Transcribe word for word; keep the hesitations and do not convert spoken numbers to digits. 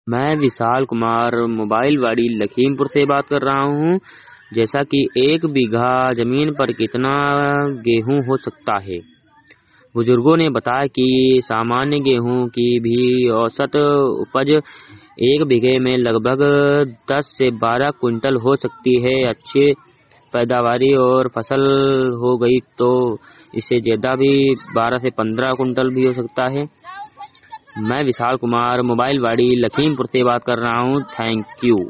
मैं विशाल कुमार मोबाइल वाड़ी लखीमपुर से बात कर रहा हूँ। जैसा कि एक बीघा जमीन पर कितना गेहूँ हो सकता है। बुजुर्गों ने बताया कि सामान्य गेहूँ की भी औसत उपज एक बीघे में लगभग दस से बारह कुंटल हो सकती है। अच्छी पैदावारी और फसल हो गई तो इससे ज्यादा भी बारह से पंद्रह कुंटल भी हो सकता है। मैं विशाल कुमार मोबाइल वाड़ी लखीमपुर से बात कर रहा हूँ। Thank you.